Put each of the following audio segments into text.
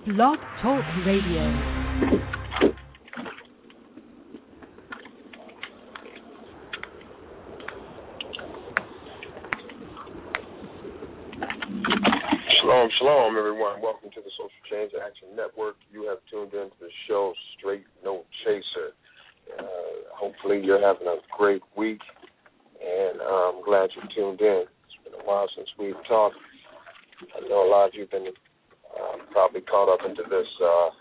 Blog Talk Radio. Shalom, shalom, everyone. Welcome to the Social Change Action Network. You have tuned into the show Straight No Chaser. Hopefully you're having a great week, and I'm glad you tuned in. It's been a while since we've talked. I know a lot of you have been probably caught up into this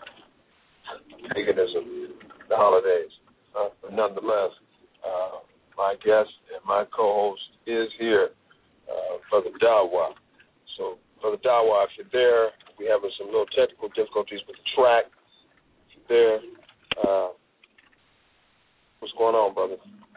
paganism, the holidays. But nonetheless, my guest and my co-host is here, Brother Dawa. So, Brother Dawa, if you're there, we're having some little technical difficulties with the track. If you're there, what's going on, brother?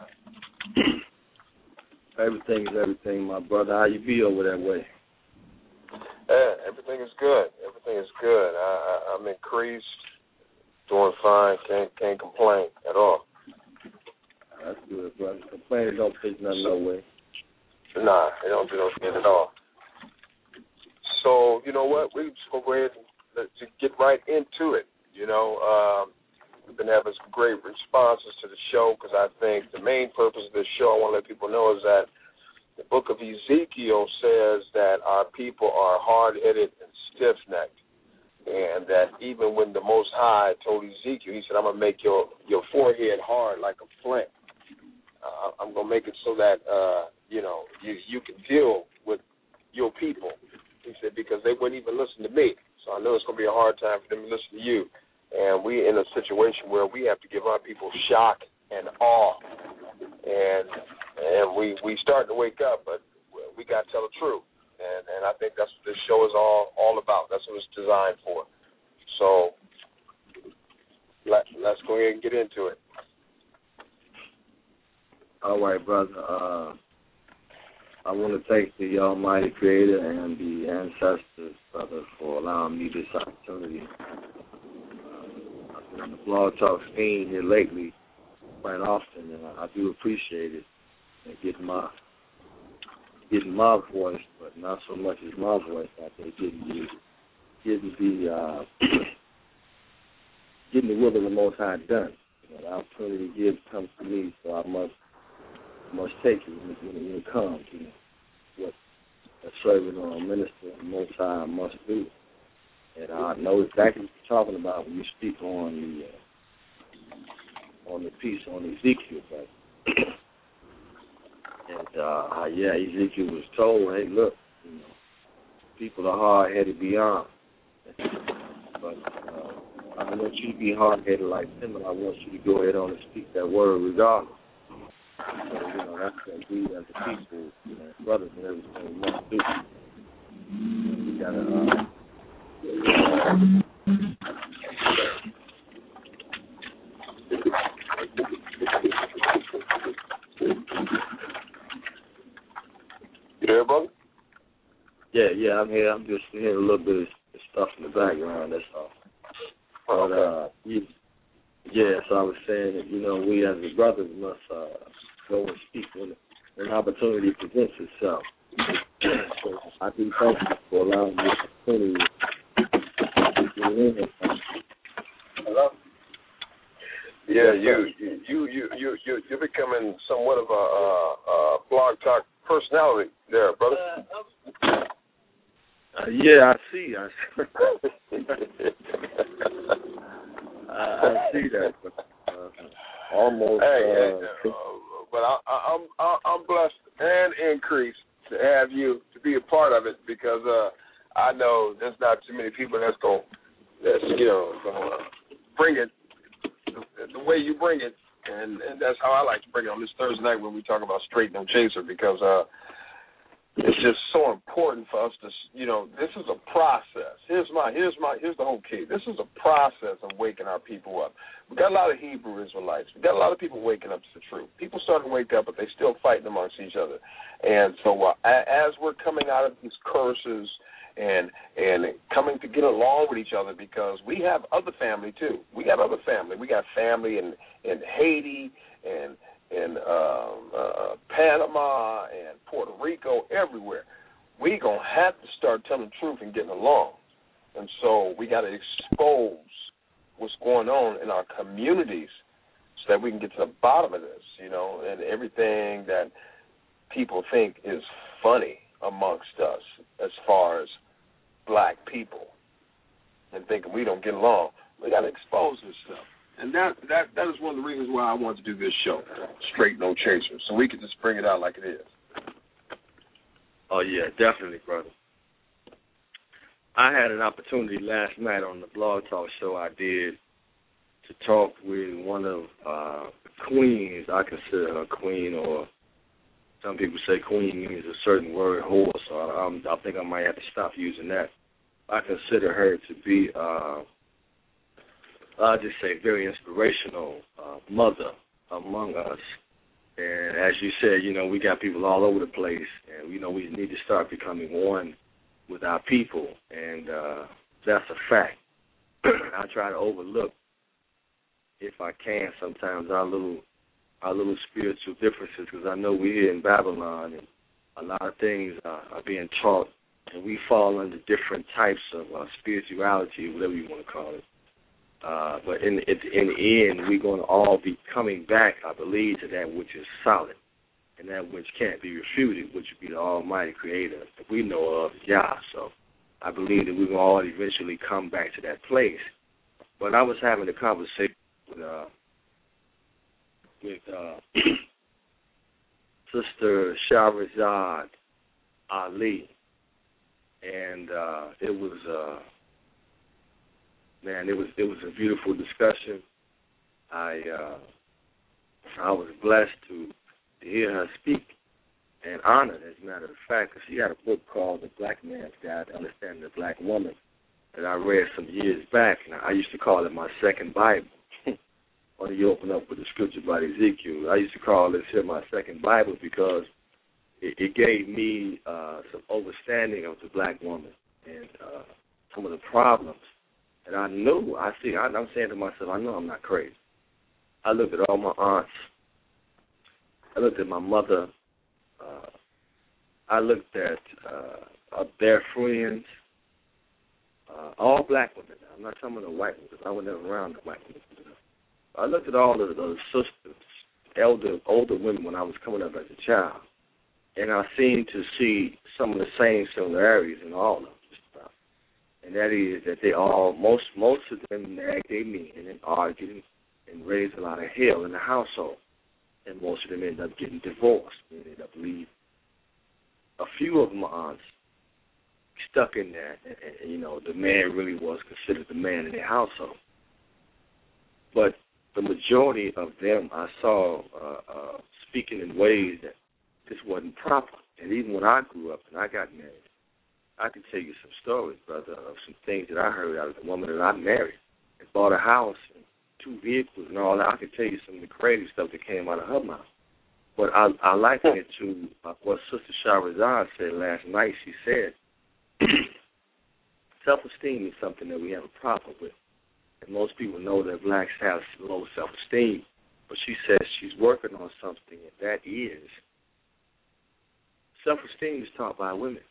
Everything is everything, my brother. How you be over that way? Yeah, everything is good. Everything is good. I'm increased, doing fine. Can't complain at all. That's good, brother. Complaining don't take nothing no way. Nah, it don't do no good at all. So, you know what? We're just going to go ahead and get right into it. You know, we've been having some great responses to the show because I think the main purpose of this show, I want to let people know, is that the book of Ezekiel says that our people are hard-headed and stiff-necked, and that even when the Most High told Ezekiel, he said, I'm going to make your forehead hard like a flint. I'm going to make it so that, you can deal with your people. He said, because they wouldn't even listen to me. So I know it's going to be a hard time for them to listen to you. And we're in a situation where we have to give our people shock and awe. And we starting to wake up, but we got to tell the truth. And I think that's what this show is all about. That's what it's designed for. So let's go ahead and get into it. All right, brother. I want to thank the Almighty Creator and the ancestors, brother, for allowing me this opportunity. I've been on the Blog Talk scene here lately quite often, and I do appreciate it. And getting my voice, but not so much as my voice. I think getting the will of the Most High done. The opportunity comes to me, so I must take it when it comes. What a servant or a minister of the Most High must do. And I know exactly what you're talking about when you speak on the piece on Ezekiel. But Ezekiel was told, hey, look, people are hard-headed beyond. But I don't want you to be hard-headed like them, and I want you to go ahead on and speak that word regardless. So, that's what we as a people, brothers and everything, we must do. We got to... You there, brother? Yeah, I'm here. I'm just hearing a little bit of stuff in the background, that's all. But, so I was saying that, we as the brothers must go and speak when an opportunity presents itself. So I do thank you for allowing me the opportunity to get in. Hello? Yeah, you're becoming somewhat of a Blog Talk personality there, brother. I see. I see that. But, almost. But I'm blessed and increased to have you to be a part of it because I know there's not too many people that's gonna bring it the way you bring it, and that's how I like to bring it on this Thursday night when we talk about Straight No Chaser because it's just so important for us to, this is a process. Here's the whole key. This is a process of waking our people up. We got a lot of Hebrew Israelites. We got a lot of people waking up to the truth. People starting to wake up, but they still fighting amongst each other. And so as we're coming out of these curses and coming to get along with each other, because we have other family too. We got other family. We got family in Haiti and in Panama and Puerto Rico, everywhere. We going to have to start telling the truth and getting along. And so we got to expose what's going on in our communities so that we can get to the bottom of this, and everything that people think is funny amongst us as far as black people and thinking we don't get along. We got to expose this stuff. And that is one of the reasons why I wanted to do this show, Straight No Chasers, so we can just bring it out like it is. Oh, yeah, definitely, brother. I had an opportunity last night on the Blog Talk show I did to talk with one of queens. I consider her queen, or some people say queen means a certain word, whore, so I think I might have to stop using that. I consider her to be, I'll just say, very inspirational mother among us. And as you said, we got people all over the place, and, we need to start becoming one with our people, and that's a fact. I try to overlook, if I can, sometimes our little spiritual differences, because I know we're here in Babylon, and a lot of things are being taught, and we fall under different types of spirituality, whatever you want to call it. But in the end, we're going to all be coming back, I believe, to that which is solid and that which can't be refuted, which would be the Almighty Creator that we know of, Yah. So I believe that we're going to all eventually come back to that place. But I was having a conversation with Sister Shahrazad Ali, and it was a beautiful discussion. I was blessed to hear her speak and honored, as a matter of fact, because she had a book called The Black Man's Guide to Understanding the Black Woman that I read some years back, and I used to call it my second Bible. When you open up with the scripture by Ezekiel, I used to call this here my second Bible because it gave me some understanding of the black woman and some of the problems. And I knew, I'm saying to myself, I know I'm not crazy. I looked at all my aunts. I looked at my mother. I looked at their friends, all black women. I'm not talking about the white women, because I was never around the white women. I looked at all of those sisters, older women when I was coming up as a child, and I seemed to see some of the same similarities in all of them. And that is that they all, most of them nagged their men and argued and raised a lot of hell in the household. And most of them ended up getting divorced. They ended up leaving. A few of my aunts stuck in there, and the man really was considered the man in their household. But the majority of them I saw speaking in ways that just wasn't proper. And even when I grew up and I got married, I can tell you some stories, brother, of some things that I heard out of the woman that I married and bought a house and 2 vehicles and all that. I can tell you some of the crazy stuff that came out of her mouth. But I liken it to what Sister Shahrazad said last night. She said, self-esteem is something that we have a problem with. And most people know that blacks have low self-esteem. But she says she's working on something, and that is self-esteem is taught by women.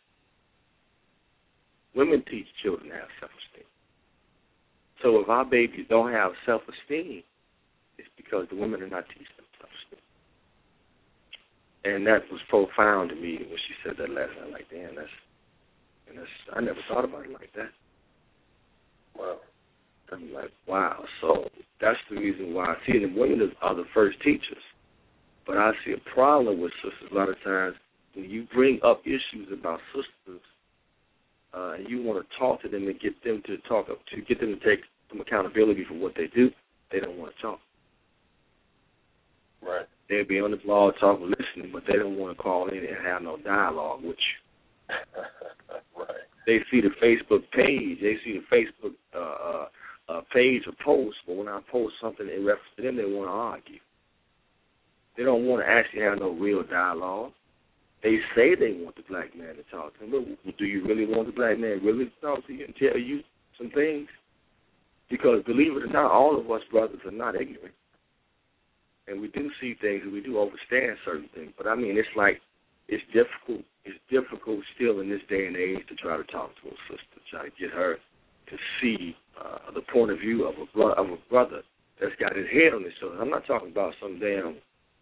Women teach children to have self-esteem. So if our babies don't have self-esteem, it's because the women are not teaching them self-esteem. And that was profound to me when she said that last night. Like, damn, I never thought about it like that. Wow. I'm like, wow. So that's the reason why I see the women are the first teachers. But I see a problem with sisters a lot of times when you bring up issues about sisters, and you want to talk to them and get them to take some accountability for what they do, they don't want to talk. Right. They'll be on the blog talk listening, but they don't want to call in and have no dialogue with you. Right. They see the Facebook page. They see the Facebook page or post, but when I post something in reference to them, they want to argue. They don't want to actually have no real dialogue. They say they want the black man to talk to them. But do you really want the black man really to talk to you and tell you some things? Because believe it or not, all of us brothers are not ignorant. And we do see things and we do understand certain things. But I mean, it's like, it's difficult still in this day and age to try to talk to a sister, try to get her to see the point of view of a brother that's got his head on his shoulders. I'm not talking about some damn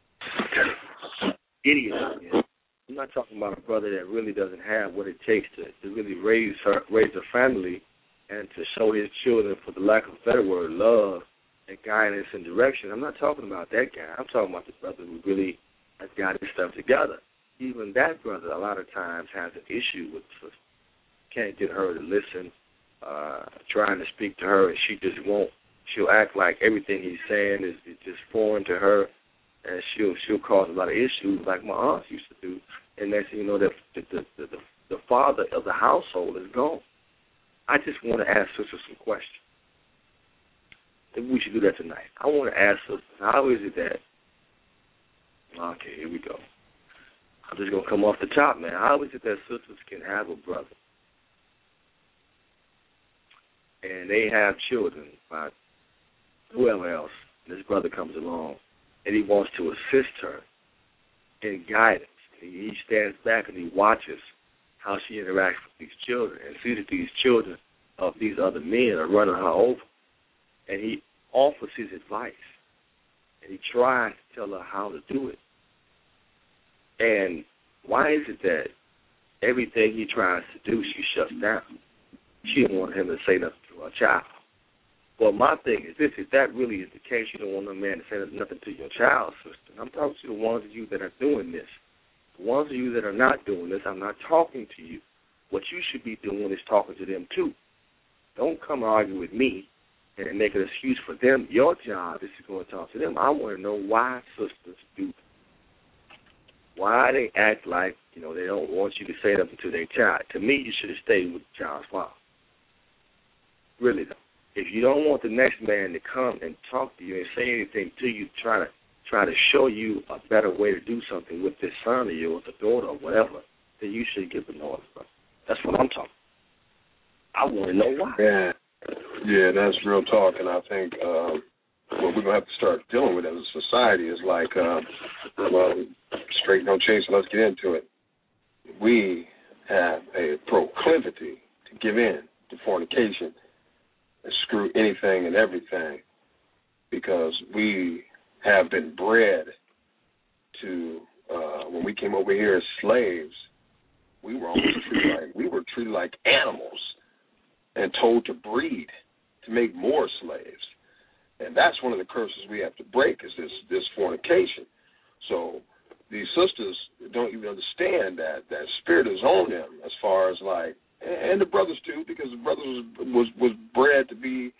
idiot. I'm not talking about a brother that really doesn't have what it takes to really raise a family and to show his children, for the lack of a better word, love and guidance and direction. I'm not talking about that guy. I'm talking about the brother who really has got his stuff together. Even that brother a lot of times has an issue with the sister. Can't get her to listen, trying to speak to her, and she just won't. She'll act like everything he's saying is just foreign to her, and she'll cause a lot of issues like my aunts used to do. And next thing you know, the father of the household is gone. I just want to ask sisters some questions. Maybe we should do that tonight. I want to ask sisters, how is it that, okay, here we go. I'm just going to come off the top, man. How is it that sisters can have a brother and they have children by whoever else, this brother comes along, and he wants to assist her in guidance. He stands back and he watches how she interacts with these children and sees that these children of these other men are running her over. And he offers his advice, and he tries to tell her how to do it. And why is it that everything he tries to do, she shuts down? She don't want him to say nothing to her child. Well, my thing is this: if that really is the case, you don't want no man to say nothing to your child, sister. I'm talking to the ones of you that are doing this. The ones of you that are not doing this, I'm not talking to you. What you should be doing is talking to them too. Don't come argue with me and make an excuse for them. Your job is to go and talk to them. I want to know why sisters do that. Why they act like, they don't want you to say something to their child. To me, you should have stayed with the child's father. Really, though. If you don't want the next man to come and talk to you and say anything to you, try to show you a better way to do something with this son of yours, the daughter, or whatever, then you should give the notice, bro. That's what I'm talking. I want to know why. Yeah, that's real talk, and I think what we're going to have to start dealing with as a society is like, straight no chase, let's get into it. We have a proclivity to give in to fornication and screw anything and everything because we have been bred to, when we came over here as slaves, we were treated like animals and told to breed to make more slaves. And that's one of the curses we have to break is this fornication. So these sisters don't even understand that spirit is on them as far as like, and the brothers too, because the brothers was bred to be,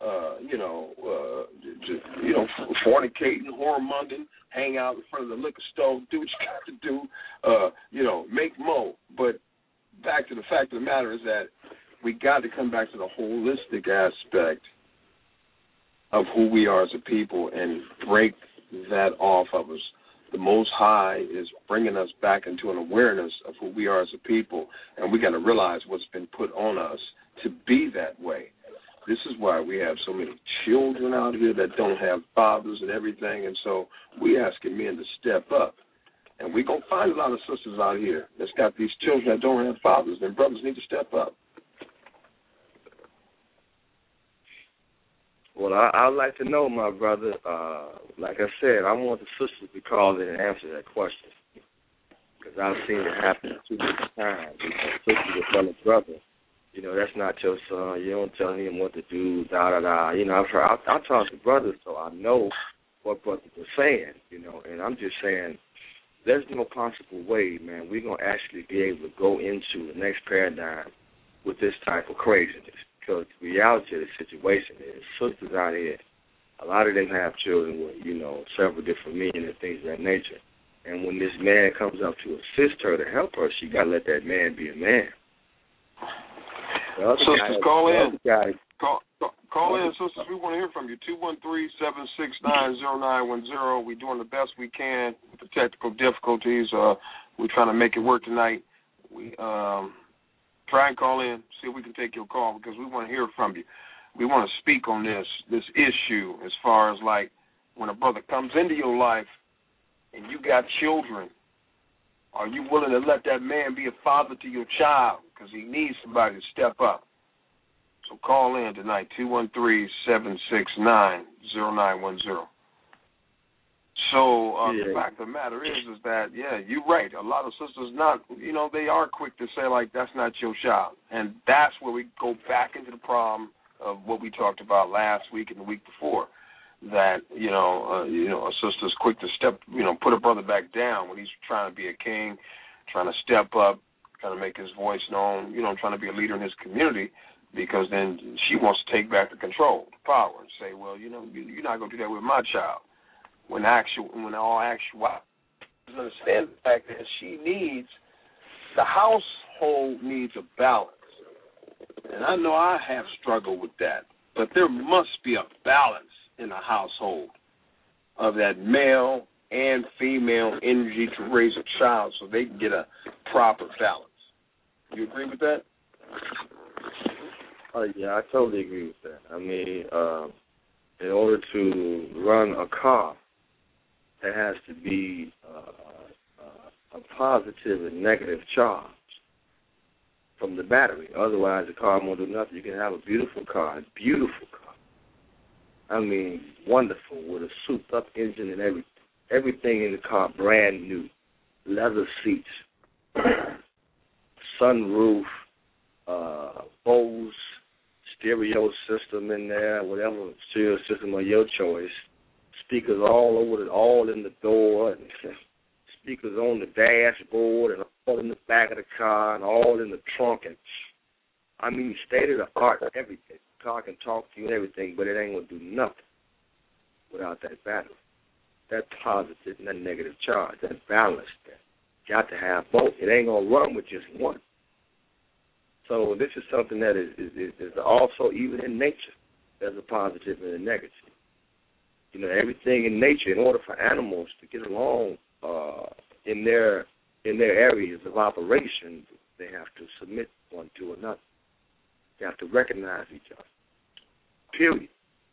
fornicating, whoremongering, hang out in front of the liquor store, do what you got to do, make mo. But back to the fact of the matter is that we got to come back to the holistic aspect of who we are as a people and break that off of us. The Most High is bringing us back into an awareness of who we are as a people, and we got to realize what's been put on us to be that way. This is why we have so many children out here that don't have fathers and everything, and so we asking men to step up. And we're going to find a lot of sisters out here that's got these children that don't have fathers, and brothers need to step up. Well, I'd like to know, my brother, like I said, I want the sisters to call in and answer that question because I've seen it happen too many times. Sisters will tell a brother, that's not your son. You don't tell him what to do, da-da-da. I talk to brothers, so I know what brothers are saying, and I'm just saying there's no possible way, man, we're going to actually be able to go into the next paradigm with this type of craziness. Because the reality of the situation is sisters out here, a lot of them have children with, several different men and things of that nature. And when this man comes up to assist her to help her, she got to let that man be a man. Sisters, call in. Call in, sisters. We want to hear from you. 213-769-0910. We're doing the best we can with the technical difficulties. We're trying to make it work tonight. We try and call in, see if we can take your call because we want to hear from you. We want to speak on this issue as far as like when a brother comes into your life and you got children, are you willing to let that man be a father to your child because he needs somebody to step up? So call in tonight, 213-769-0910. So the fact of the matter is that, you're right. A lot of sisters they are quick to say, like, that's not your child. And that's where we go back into the problem of what we talked about last week and the week before, that, a sister's quick to put her brother back down when he's trying to be a king, trying to step up, trying to make his voice known, trying to be a leader in his community, because then she wants to take back the control, the power, and say, well, you're not going to do that with my child. When all actuality, understand the fact that the household needs a balance. And I know I have struggled with that, but there must be a balance in a household of that male and female energy to raise a child so they can get a proper balance. You agree with that? Oh, yeah, I totally agree with that. I mean, in order to run a car, there has to be a positive and negative charge from the battery. Otherwise, the car won't do nothing. You can have a beautiful car, I mean, wonderful, with a souped-up engine and everything in the car brand new, leather seats, sunroof, Bose stereo system in there, whatever stereo system of your choice, speakers all over all in the door, and speakers on the dashboard, and all in the back of the car, and all in the trunk, and I mean, state-of-the-art everything. The car can talk to you and everything, but it ain't going to do nothing without that battery, that positive and that negative charge, that balance there. You got to have both. It ain't going to run with just one. So this is something that is also, even in nature, there's a positive and a negative. Everything in nature, in order for animals to get along in their areas of operation, they have to submit one to another. They have to recognize each other. Period.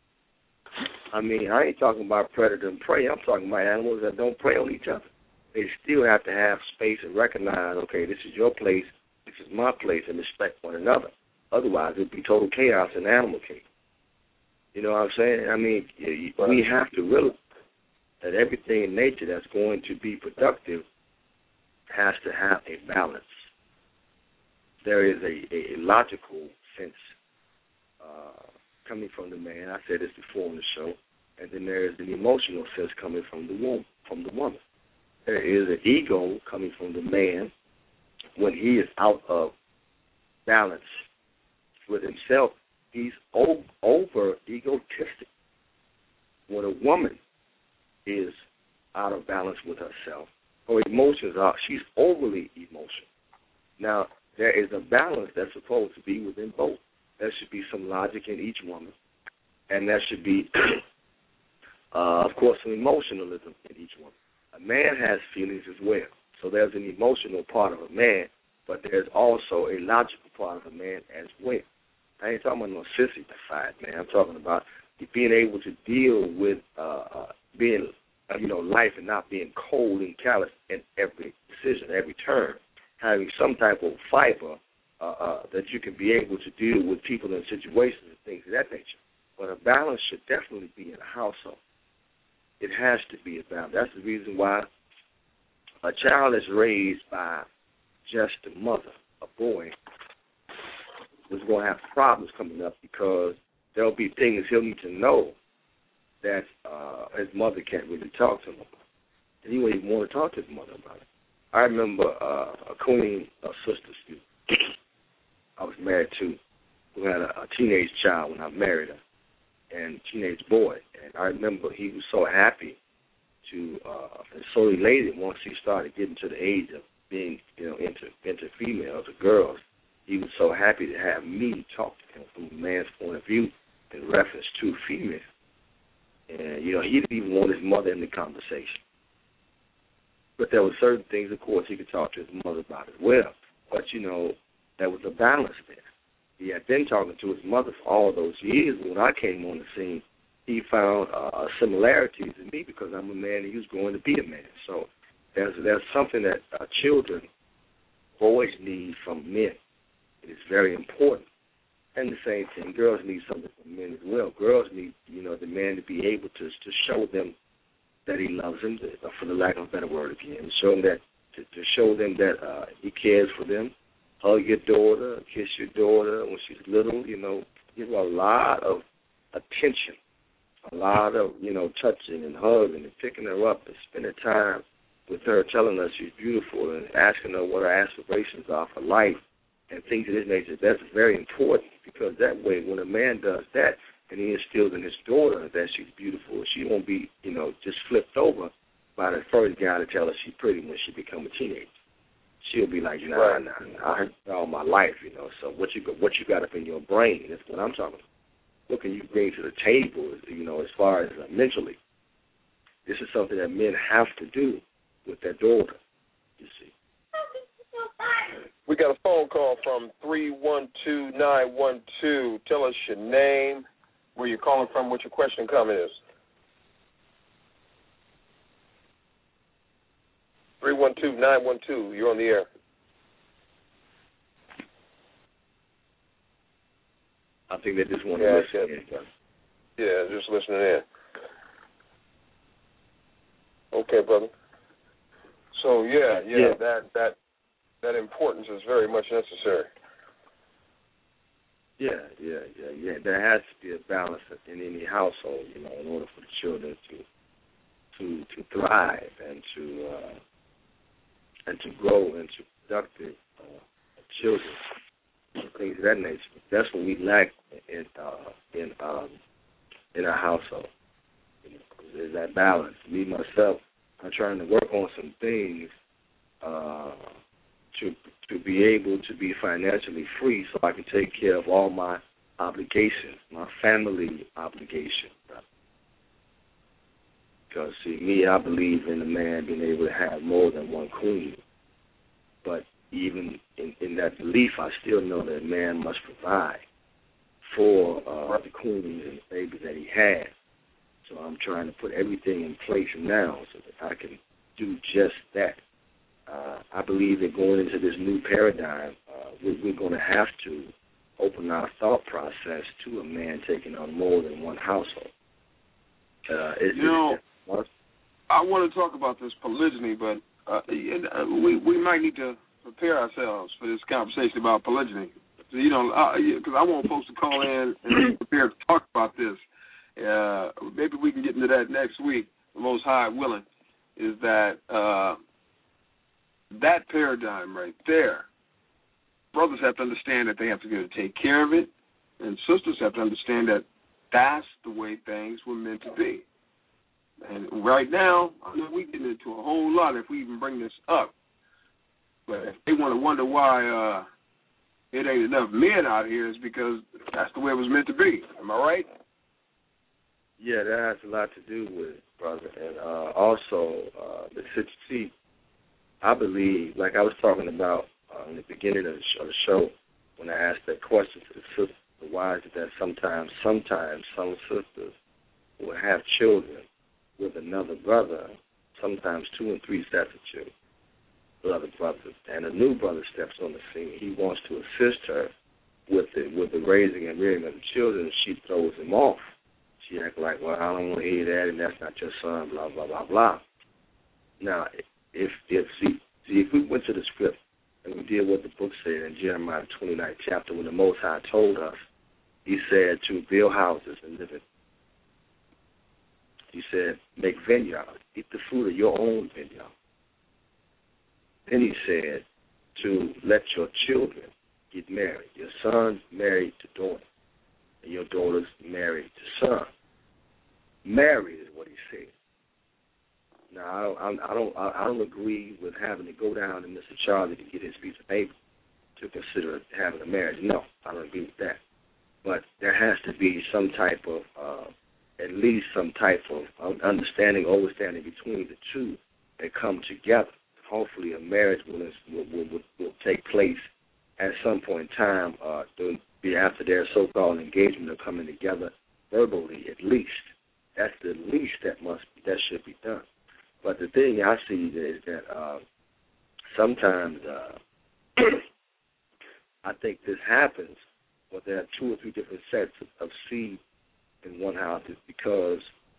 I mean, I ain't talking about predator and prey. I'm talking about animals that don't prey on each other. They still have to have space and recognize, okay, this is your place, this is my place, and respect one another. Otherwise, it would be total chaos in animal kingdom. You know what I'm saying? I mean, we have to realize that everything in nature that's going to be productive has to have a balance. There is a logical sense coming from the man. I said this before on the show. And then there is an emotional sense coming from the woman. There is an ego coming from the man when he is out of balance with himself. He's over egotistic. When a woman is out of balance with herself, her emotions are, she's overly emotional. Now, there is a balance that's supposed to be within both. There should be some logic in each woman, and there should be, of course, some emotionalism in each woman. A man has feelings as well, so there's an emotional part of a man, but there's also a logical part of a man as well. I ain't talking about no sissy-fied, man. I'm talking about being able to deal with being, life and not being cold and callous in every decision, every turn. Having some type of fiber that you can be able to deal with people and situations and things of that nature. But a balance should definitely be in a household. It has to be a balance. That's the reason why a child is raised by just a mother, a boy, is going to have problems coming up because there'll be things he'll need to know that his mother can't really talk to him about. And he won't even want to talk to his mother about it. I remember a queen, a sister I was married to, who had a teenage child when I married her, and a teenage boy. And I remember he was so happy to, and so elated once he started getting to the age of being, into females or girls. He was so happy to have me talk to him from a man's point of view in reference to female. And, he didn't even want his mother in the conversation. But there were certain things, of course, he could talk to his mother about as well. But, there was a balance there. He had been talking to his mother for all those years. When I came on the scene, he found similarities in me because I'm a man and he was going to be a man. So there's something that children, boys need from men. It is very important. And the same thing, girls need something from men as well. Girls need, the man to be able to show them that he loves them, for the lack of a better word again, show them that, to show them that he cares for them. Hug your daughter, kiss your daughter when she's little, give her a lot of attention, a lot of, touching and hugging and picking her up and spending time with her, telling her she's beautiful and asking her what her aspirations are for life and things of this nature. That's very important, because that way when a man does that and he instills in his daughter that she's beautiful, she won't be, just flipped over by the first guy to tell her she's pretty when she becomes a teenager. She'll be like, nah, I heard that all my life, So what you got up in your brain, that's what I'm talking about. What can you bring to the table, as far as mentally? This is something that men have to do with their daughter, you see. We got a phone call from 312-912. Tell us your name, where you're calling from, what your question and comment is. 312-912. You're on the air. I think they just want to listen in. Yeah, just listening in. Okay, brother. So that importance is very much necessary. Yeah. There has to be a balance in any household, in order for the children to thrive and to grow into productive children, things of that nature. That's what we lack in our household. There's that balance. Me myself, I'm trying to work on some things to be able to be financially free, so I can take care of all my obligations, my family obligations. Because, see, me, I believe in a man being able to have more than one queen. But even in that belief, I still know that a man must provide for the queens and the babies that he has. So I'm trying to put everything in place now so that I can do just that. I believe that going into this new paradigm, we're going to have to open our thought process to a man taking on more than one household. I want to talk about this polygyny, but we might need to prepare ourselves for this conversation about polygyny. Because I want folks to call in and be prepared to talk about this. Maybe we can get into that next week, the Most High willing, is that that paradigm right there, brothers have to understand that they have to be able to take care of it, and sisters have to understand that that's the way things were meant to be. And right now, I know we get into a whole lot if we even bring this up. But if they want to wonder why it ain't enough men out here, is because that's the way it was meant to be. Am I right? Yeah, that has a lot to do with it, brother. And also, the see, I believe, like I was talking about in the beginning of the show, when I asked that question to the sister, why is it that sometimes some sisters will have children with another brother, sometimes 2 and 3 sets of children, with other brothers, and a new brother steps on the scene. He wants to assist her with the raising and rearing of the children, and she throws him off. She acts like, well, I don't want to hear that, and that's not your son, blah, blah, blah, blah. Now, if we went to the script and we did what the book said in Jeremiah 29th chapter, when the Most High told us, he said to build houses and live in. He said, make vineyards, eat the fruit of your own vineyard. Then he said to let your children get married, your sons married to daughters, and your daughters married to sons. Married is what he said. Now, I don't agree with having to go down to Mr. Charlie to get his piece of paper to consider having a marriage. No, I don't agree with that. But there has to be some type of, at least some type of understanding, overstanding between the two that come together. Hopefully a marriage will take place at some point in time, be after their so-called engagement of coming together verbally at least. That's the least that should be done. But the thing I see is that sometimes I think this happens or there are 2 or 3 different sets of seed in one house is because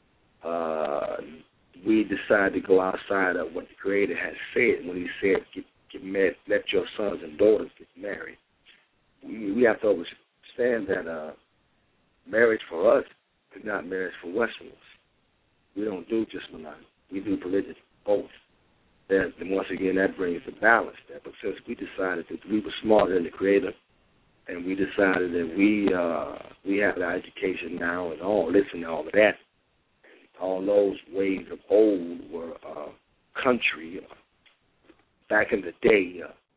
we decided to go outside of what the Creator has said when He said, get married, let your sons and daughters get married. We have to understand that marriage for us is not marriage for Westerners. We don't do just monogamy. We do polygyny, both. And once again, that brings the balance there. But since we decided that we were smarter than the Creator, and we decided that we have the education now and all this and all of that, all those ways of old were country, back in the day,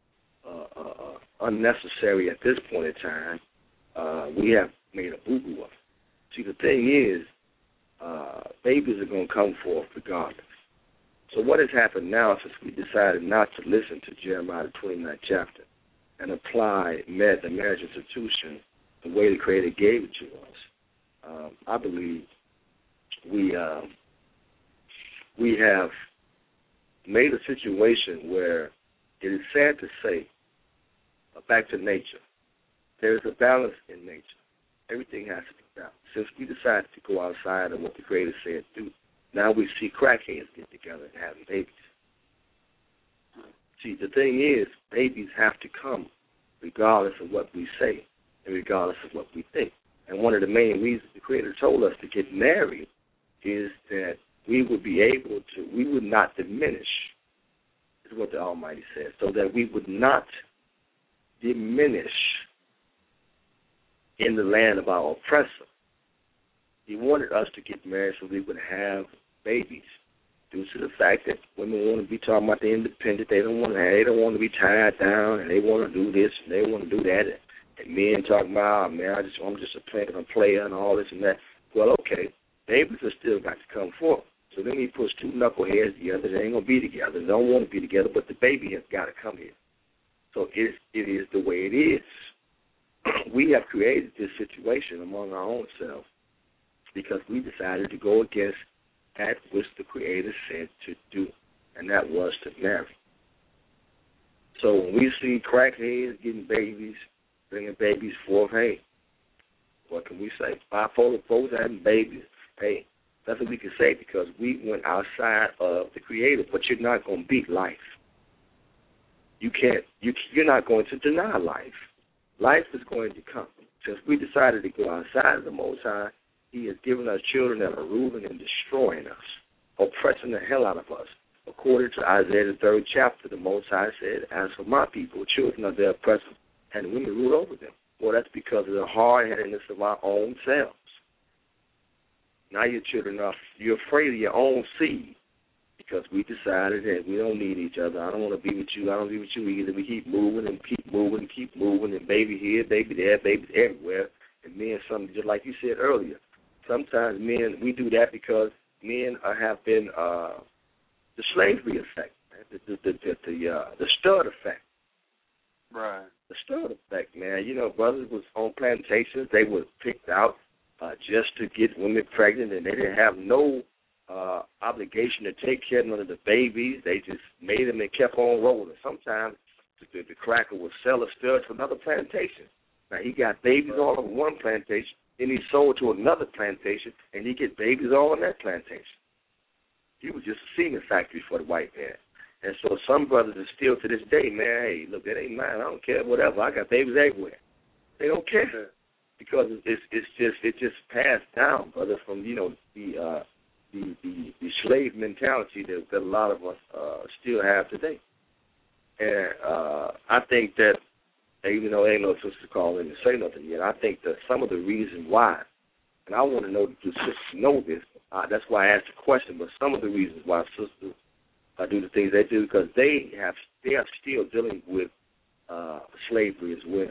unnecessary at this point in time, we have made a boo-boo of it. See, the thing is, babies are going to come forth regardless. So what has happened now since we decided not to listen to Jeremiah 29th chapter and apply the marriage institution the way the Creator gave it to us, I believe we have made a situation where it is sad to say, back to nature, there is a balance in nature. Everything has to be balanced. Since we decided to go outside of what the Creator said do, now we see crackheads get together and having babies. See, the thing is, babies have to come regardless of what we say and regardless of what we think. And one of the main reasons the Creator told us to get married is that we would be able to, we would not diminish, is what the Almighty says, so that we would not diminish in the land of our oppressor. He wanted us to get married so we would have babies. Due to the fact that women want to be talking about the independent, they don't want to be tied down, and they want to do this and they want to do that, and men talking about, man, I'm just a player and all this and that. Well, okay, babies are still got to come forth. So then he puts 2 knuckleheads together. They ain't gonna be together. They don't want to be together, but the baby has got to come here. So it is the way it is. We have created this situation among our own selves because we decided to go against that which the Creator said to do, and that was to marry. So when we see crackheads getting babies, bringing babies forth, hey, what can we say? Bipolar folks having babies, hey, that's what we can say because we went outside of the Creator, but you're not going to beat life. You're not going to deny life. Life is going to come. Since we decided to go outside of the Most High, He has given us children that are ruling and destroying us, oppressing the hell out of us. According to Isaiah the 3rd chapter, the Most High said, as for my people, children are their oppressors, and women rule over them. Well, that's because of the hard-headedness of our own selves. Now your children you're afraid of your own seed because we decided that we don't need each other. I don't want to be with you. I don't be with you either. We keep moving and keep moving and keep moving, and baby here, baby there, babies everywhere. And men, something just like you said earlier, sometimes men, we do that because men have been the slavery effect, the stud effect. Right. The stud effect, man. You know, brothers was on plantations. They were picked out just to get women pregnant, and they didn't have no obligation to take care of none of the babies. They just made them and kept on rolling. Sometimes the cracker would sell a stud to another plantation. Now, he got babies all on one plantation, then he sold to another plantation, and he get babies all on that plantation. He was just a semen factory for the white man. And so some brothers are still to this day, man, hey, look, that ain't mine. I don't care, whatever. I got babies everywhere. They don't care because it's just passed down, brother, from, you know, the slave mentality that a lot of us still have today. And I think that, even though ain't no sister calling to say nothing yet, I think that some of the reason why, and I want to know, the sisters know this, that's why I asked the question, but some of the reasons why sisters do the things they do, because they are still dealing with slavery as well.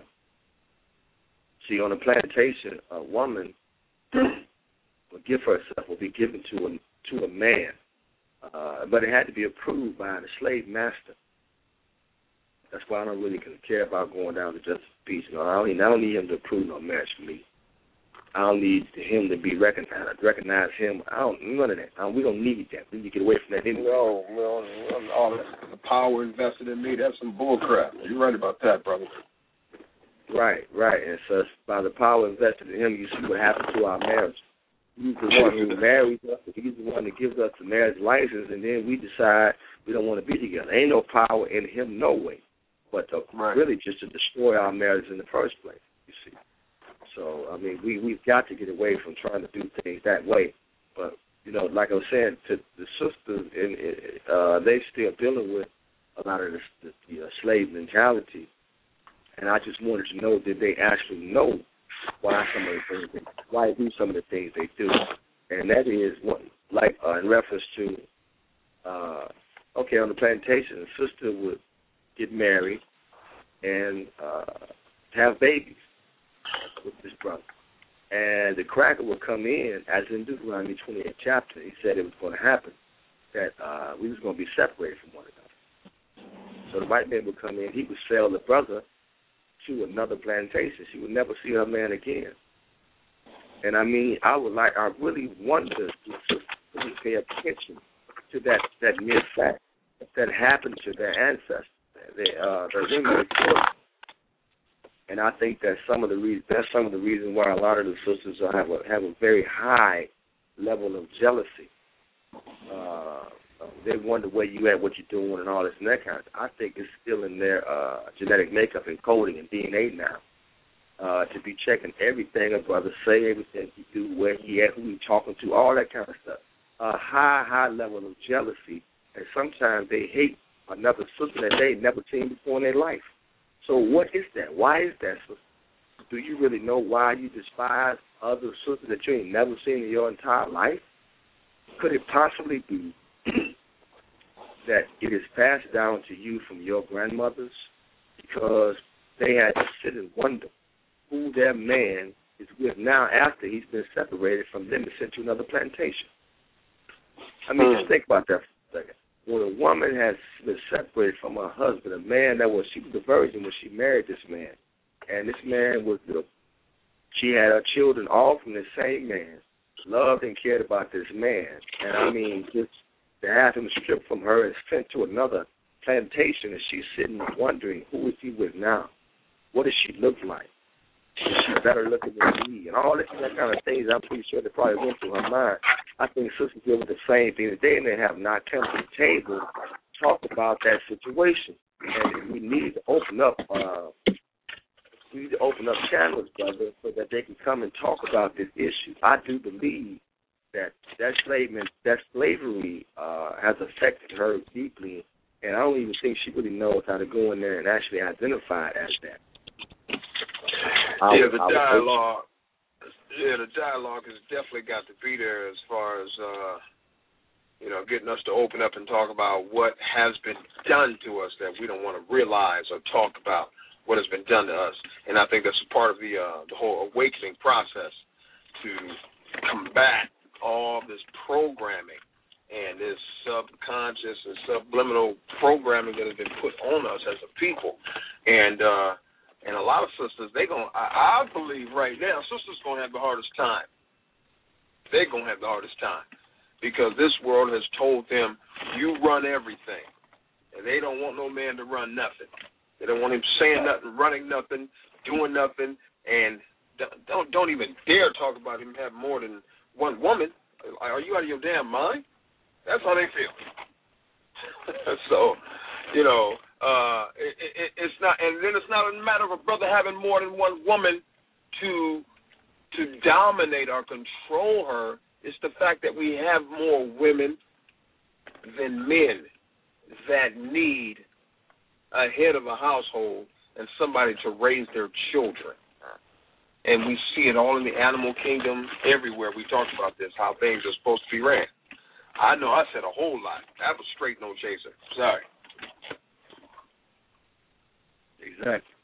See, on a plantation, a woman will give herself, will be given to a man, but it had to be approved by the slave master. That's why I don't really care about going down to justice and peace. You know, I don't need him to approve no marriage for me. I don't need him to be recognized. Recognize him. None of that. We don't need that. We need to get away from that anyway. No, all that power invested in me, that's some bull crap. You're right about that, brother. Right. And so by the power invested in him, you see what happened to our marriage. He's the one who marries us. He's the one that gives us the marriage license, and then we decide we don't want to be together. Ain't no power in him, no way, but to really just to destroy our marriage in the first place, you see. So, I mean, we've got to get away from trying to do things that way. But, you know, like I was saying, to the sisters, they're still dealing with a lot of the slave mentality. And I just wanted to know, did they actually know why they do some of the things they do? And that is, in reference to, on the plantation, a sister would get married and have babies with this brother. And the cracker would come in, as in Deuteronomy 28th chapter, he said it was going to happen, that we was going to be separated from one another. So the white man would come in, he would sell the brother to another plantation. She would never see her man again. And I mean, I really wonder to really pay attention to that mere fact that happened to their ancestors. And I think that's some of the reasons why a lot of the sisters have a very high level of jealousy. They wonder where you at, what you're doing, and all this and that kind of stuff. I think it's still in their genetic makeup and coding and DNA now to be checking everything a brother say, everything he do, where he at, who he talking to, all that kind of stuff. A high level of jealousy, and sometimes they hate another sister that they never seen before in their life. So what is that? Why is that, sister? Do you really know why you despise other sisters that you ain't never seen in your entire life? Could it possibly be that it is passed down to you from your grandmothers because they had to sit and wonder who their man is with now after he's been separated from them and sent to another plantation? I mean, just think about that for a second. When a woman has been separated from her husband, she was a virgin when she married this man, and this man she had her children all from the same man, loved and cared about this man, and I mean, just to have him stripped from her and sent to another plantation, and she's sitting wondering, who is he with now? What does she look like? Is she better looking than me? And all that kind of things, I'm pretty sure that probably went through her mind. I think sisters deal with the same thing today, and they have not come to the table to talk about that situation. And we need to open up channels, brother, so that they can come and talk about this issue. I do believe that slavery has affected her deeply, and I don't even think she really knows how to go in there and actually identify it as that. The dialogue has definitely got to be there as far as getting us to open up and talk about what has been done to us that we don't want to realize or talk about what has been done to us. And I think that's a part of the whole awakening process to combat all this programming and this subconscious and subliminal programming that has been put on us as a people. And a lot of sisters, I believe right now, sisters going to have the hardest time. They're going to have the hardest time because this world has told them, you run everything. And they don't want no man to run nothing. They don't want him saying nothing, running nothing, doing nothing, and don't even dare talk about him having more than one woman. Are you out of your damn mind? That's how they feel. So, it's not, and then it's not a matter of a brother having more than one woman to dominate or control her. It's the fact that we have more women than men that need a head of a household and somebody to raise their children. And we see it all in the animal kingdom, everywhere. We talked about this, how things are supposed to be ran. I know I said a whole lot. That was straight no chaser. Sorry. Exactly.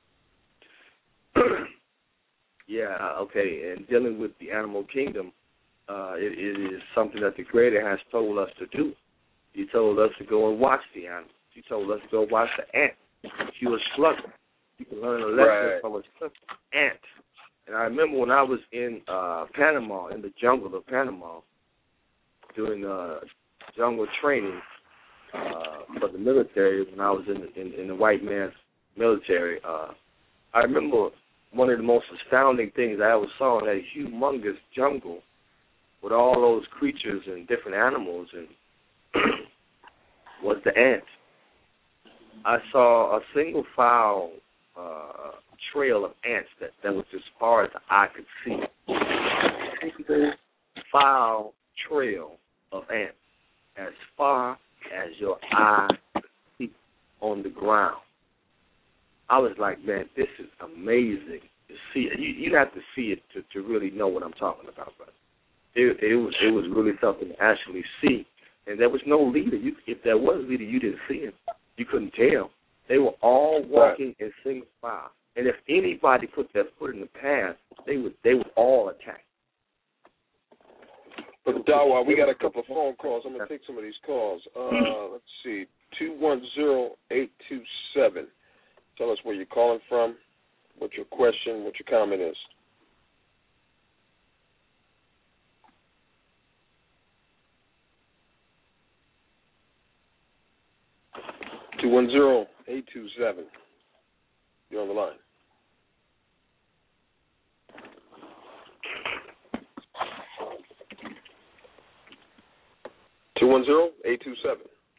Yeah, okay. And dealing with the animal kingdom, it is something that the Creator has told us to do. He told us to go and watch the animals. He told us to go watch the ant. If you're a slugger, you can learn a lesson from a ant. And I remember when I was in Panama, in the jungle of Panama, doing jungle training for the military when I was in the white man's military. I remember one of the most astounding things I ever saw in that humongous jungle with all those creatures and different animals and was the ants. I saw a single file trail of ants that was as far as the eye could see. Single file trail of ants as far as your eye could see on the ground. I was like, man, this is amazing to see. You'd have to see it to really know what I'm talking about, brother. It was really something to actually see. And there was no leader. If there was a leader, you didn't see him. You couldn't tell. They were all walking in single file. And if anybody put their foot in the path, they would all attack. But Dawa, we got a couple of phone calls. I'm going to take some of these calls. Let's see, 210-827. Tell us where you're calling from, what your question, what your comment is. (210-827). You're on the line. (210-827).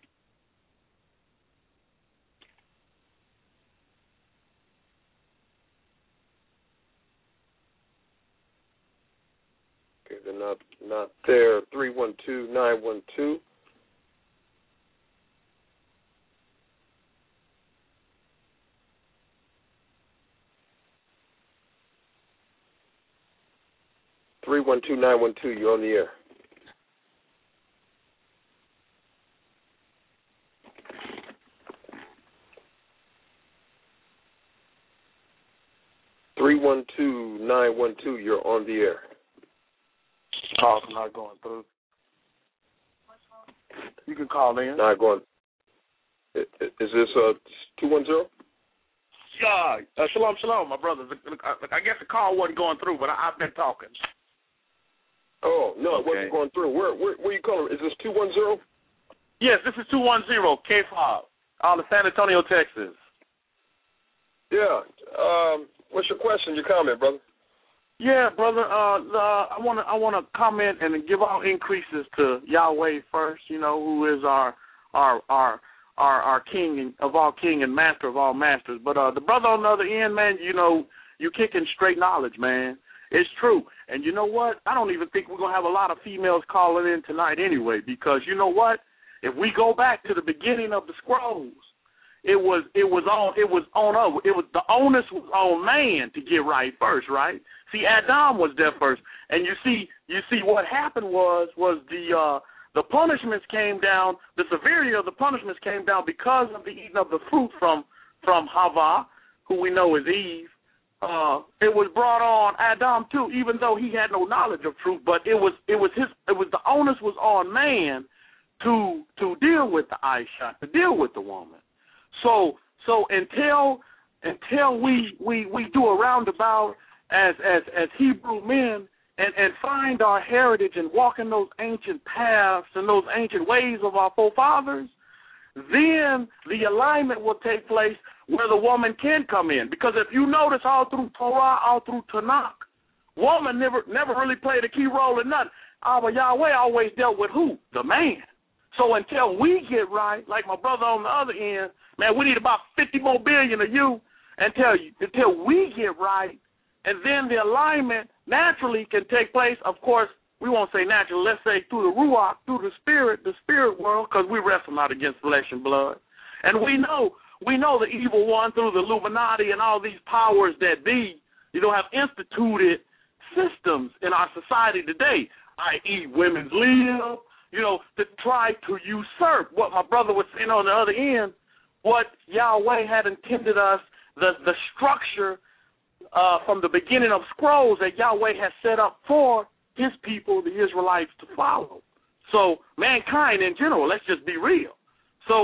Okay, they're not there. 312-912. You're on the air. You're on the air. Calls not going through. You can call in. Not going. Is this 210? Yeah. Shalom, my brother. I guess the call wasn't going through, but I've been talking. Oh, no, okay. It wasn't going through. Where you calling? Is this 210? Yes, this is 210, K-Fob, out of San Antonio, Texas. Yeah. What's your question, your comment, brother? Yeah, brother. I wanna comment and give all increases to Yahweh first. You know, who is our king of all king and master of all masters. But the brother on the other end, man, you know, you kicking straight knowledge, man. It's true. And you know what? I don't even think we're going to have a lot of females calling in tonight anyway, because you know what? If we go back to the beginning of the scrolls, the onus was on man to get right first, right? See, Adam was there first. And you see what happened was the punishments came down, the severity of the punishments came down because of the eating of the fruit from Hava, who we know is Eve. It was brought on Adam too, even though he had no knowledge of truth. But the onus was on man to deal with the Aisha, to deal with the woman. So until we do a roundabout as Hebrew men and find our heritage and walk in those ancient paths and those ancient ways of our forefathers, then the alignment will take place where the woman can come in. Because if you notice all through Torah, all through Tanakh, woman never really played a key role in nothing. Our Yahweh always dealt with who? The man. So until we get right, like my brother on the other end, man, we need about 50 more billion of you until we get right, and then the alignment naturally can take place. Of course, we won't say naturally, let's say through the Ruach, through the spirit world, because we wrestle not against flesh and blood. And we know the evil one through the Illuminati and all these powers that be, have instituted systems in our society today, i.e. women's lib, to try to usurp what my brother was saying on the other end, what Yahweh had intended us, the structure from the beginning of scrolls that Yahweh has set up for his people, the Israelites, to follow. So mankind in general, let's just be real. So,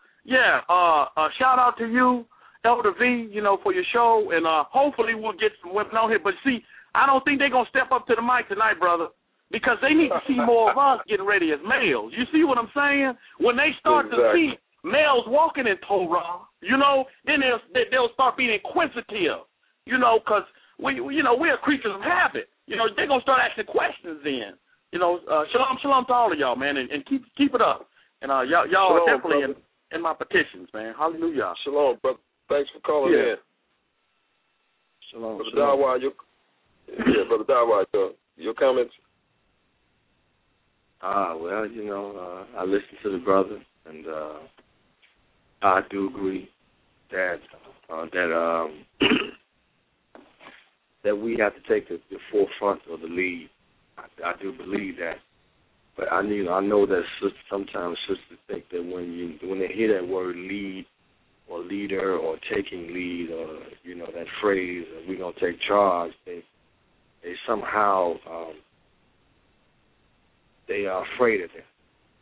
shout out to you, Elder V, for your show, and hopefully we'll get some women on here. But see, I don't think they're going to step up to the mic tonight, brother, because they need to see more of us getting ready as males. You see what I'm saying? When they start to see males walking in Torah, then they'll start being inquisitive. you know, because we're creatures of habit. You know, they're gonna start asking questions then. You know, shalom to all of y'all, man, and keep it up. And y'all shalom, are definitely brother. in my petitions, man. Hallelujah. Shalom, brother. Thanks for calling in. Shalom. Brother Dawa, Brother Dawa, your comments? Well, I listened to the brother, and I do agree that that we have to take the forefront of the lead. I do believe that, but I know that sometimes sisters think that when they hear that word lead or leader or taking lead or that phrase, we're gonna take charge, they somehow they are afraid of that.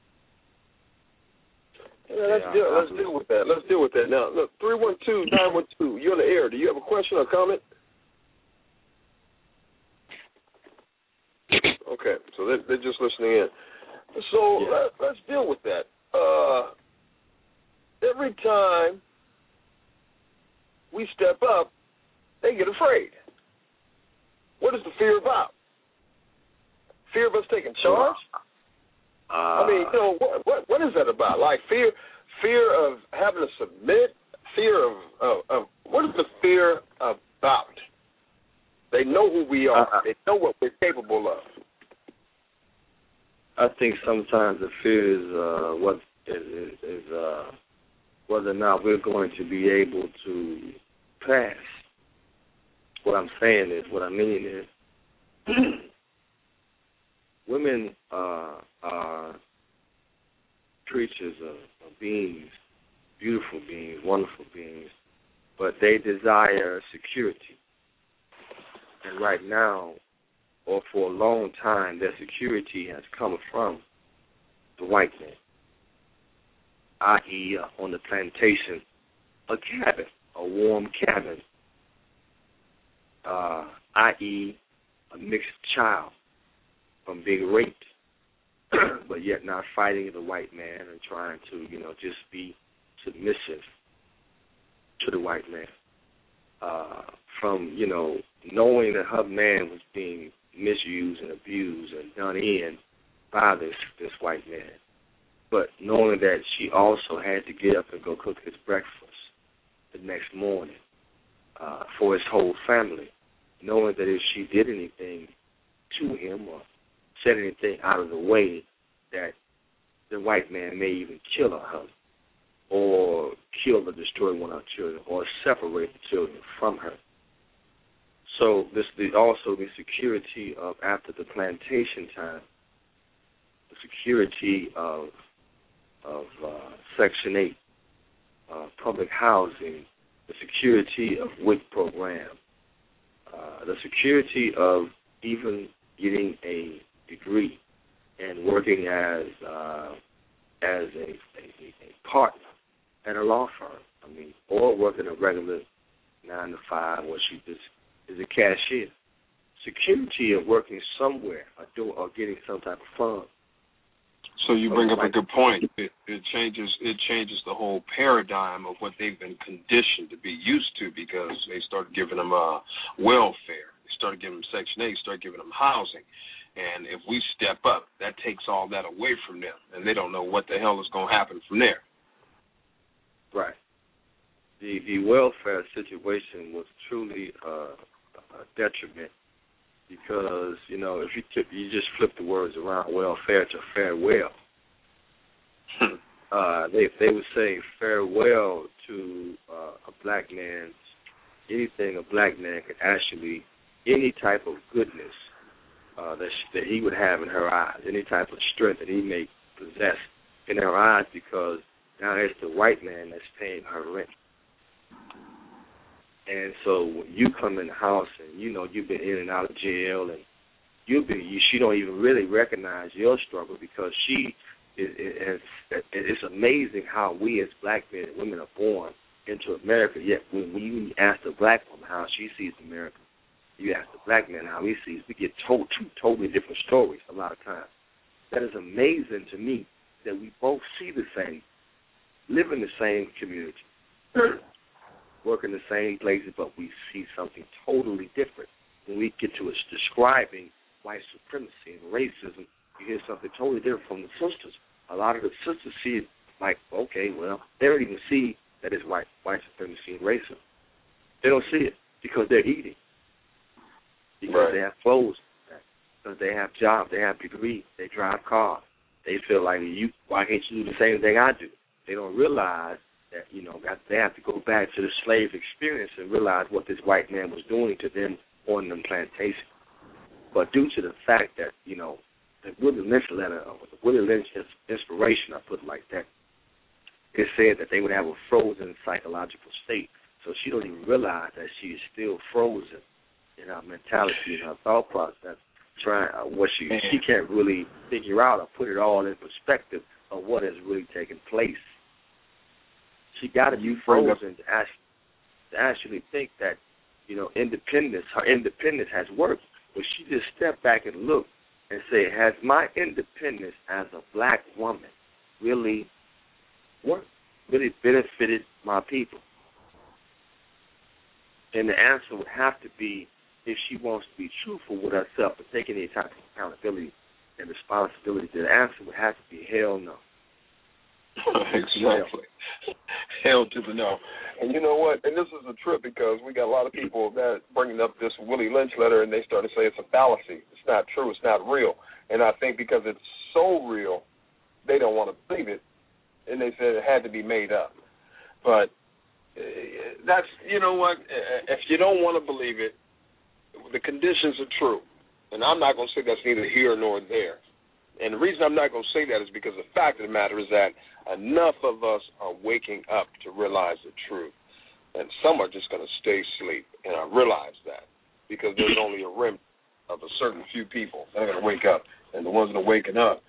Yeah, let's deal with that. Let's deal with that. Now, look, 312-912, you're on the air. Do you have a question or comment? Okay, so they're just listening in. So let's deal with that. Every time we step up, they get afraid. What is the fear about? Fear of us taking charge? I mean, what is that about? Like fear of having to submit, fear of what is the fear about? They know who we are. They know what we're capable of. I think sometimes the fear is whether or not we're going to be able to pass. What I mean is, women are creatures of beings, beautiful beings, wonderful beings, but they desire security. And right now, or for a long time, their security has come from the white man, i.e., on the plantation, a cabin, a warm cabin, i.e., a mixed child from being raped, but yet not fighting the white man and trying to, just be submissive to the white man. From, knowing that her man was being misused and abused and done in by this white man, but knowing that she also had to get up and go cook his breakfast the next morning for his whole family, knowing that if she did anything to him or said anything out of the way, that the white man may even kill her husband or kill or destroy one of her children or separate the children from her. So also the security of after the plantation time, the security of Section 8, public housing, the security of WIC program, the security of even getting a degree and working as a partner at a law firm, or working a regular 9-to-5 where she just is a cashier. Security of working somewhere or getting some type of fund. So you bring up a good point. It changes the whole paradigm of what they've been conditioned to be used to, because they start giving them welfare. They started giving them Section 8, start giving them housing. And if we step up, that takes all that away from them, and they don't know what the hell is going to happen from there. Right. The welfare situation was truly a detriment, because if you just flip the words around, welfare to farewell, they would say farewell to a black man's anything a black man could actually, any type of goodness that he would have in her eyes, any type of strength that he may possess in her eyes, because now it's the white man that's paying her rent. And so when you come in the house and you've been in and out of jail, and she don't even really recognize your struggle, because it's amazing how we as black men and women are born into America, yet when you ask the black woman how she sees America, you ask the black man how he sees, we get told two totally different stories a lot of times. That is amazing to me, that we both see the same, live in the same community, work in the same places, but we see something totally different. When we get to describing white supremacy and racism, you hear something totally different from the sisters. A lot of the sisters see it like, okay, well, they don't even see that it's white supremacy and racism. They don't see it because they're eating, because they have clothes, because they have jobs, they have degrees, they drive cars. They feel like, why can't you do the same thing I do? They don't realize that, they have to go back to the slave experience and realize what this white man was doing to them on them plantations. But due to the fact that, the Willie Lynch letter, or the Willie Lynch inspiration, I put it like that, it said that they would have a frozen psychological state. So she don't even realize that she is still frozen in her mentality and her thought process. She can't really figure out or put it all in perspective of what has really taken place. She got to be frozen to actually think that, her independence has worked. But she just stepped back and looked and said, has my independence as a black woman really worked, really benefited my people? And the answer would have to be, if she wants to be truthful with herself and take any type of accountability and responsibility, the answer would have to be hell no. Exactly. Hell to the no. And you know what? And this is a trip because we got a lot of people that bringing up this Willie Lynch letter and they start to say it's a fallacy. It's not true. It's not real. And I think because it's so real, they don't want to believe it. And they said it had to be made up. But that's, you know what? If you don't want to believe it, the conditions are true. And I'm not going to say that's neither here nor there. And the reason I'm not going to say that is because the fact of the matter is that enough of us are waking up to realize the truth. And some are just going to stay asleep. And I realize that because there's only a remnant of a certain few people that are going to wake up. And the ones that are waking up,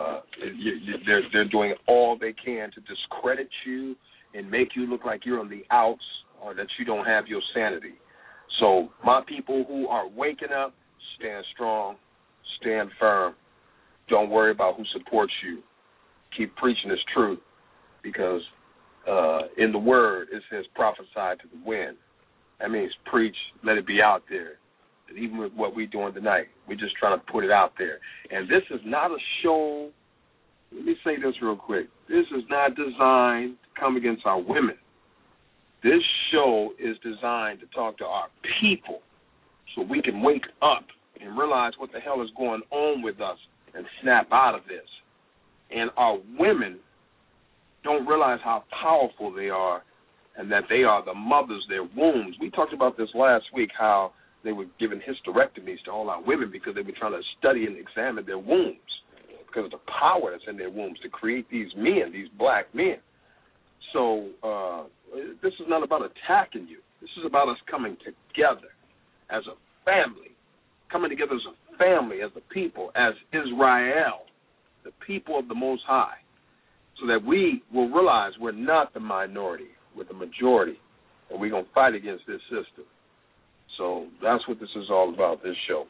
they're doing all they can to discredit you and make you look like you're on the outs or that you don't have your sanity. So my people who are waking up, stand strong, stand firm. Don't worry about who supports you. Keep preaching this truth because in the word it says prophesy to the wind. That means preach, let it be out there. And even with what we're doing tonight, we're just trying to put it out there. And this is not a show. Let me say this real quick. This is not designed to come against our women. This show is designed to talk to our people so we can wake up and realize what the hell is going on with us and snap out of this. And our women don't realize how powerful they are and that they are the mothers, their wombs. We talked about this last week, how they were giving hysterectomies to all our women because they were trying to study and examine their wombs because of the power that's in their wombs to create these men, these black men. So this is not about attacking you. This is about us coming together as a family, coming together as a family, as a people, as Israel, the people of the Most High, so that we will realize we're not the minority, we're the majority, and we're going to fight against this system. So that's what this is all about, this show.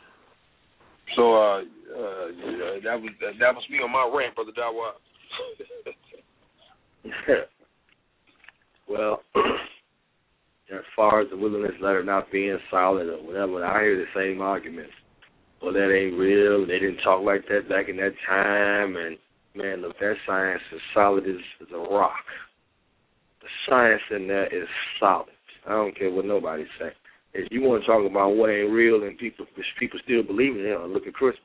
So that was me on my rant, Brother Dawa. Well, as far as the willingness letter not being solid or whatever, I hear the same arguments. Well, that ain't real. They didn't talk like that back in that time. And, man, look, that science is solid as a rock. The science in there is solid. I don't care what nobody say. If you want to talk about what ain't real and people still believe in it, look at Christmas.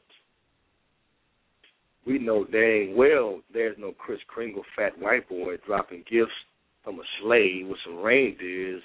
We know dang well there's no Kris Kringle fat white boy dropping gifts from a sleigh with some reindeers